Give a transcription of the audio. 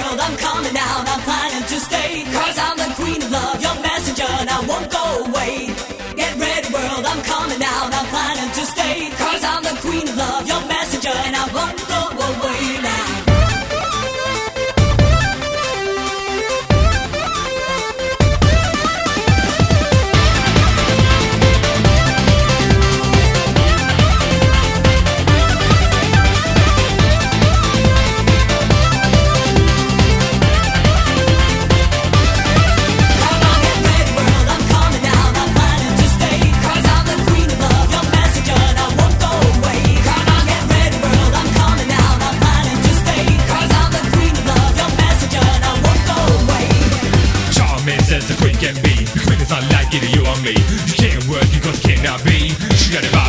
world, I'm coming out, I'm planning to stay. Cause I'm the queen of love, your messenger, and I won't go away. Get ready world, I'm coming out, I'm planning to stay. Cause I'm the queen of love, your messenger, and I won't go away now. Says the queen can be. The queen is unlike either you or me. You can't work because you cannot be. She got it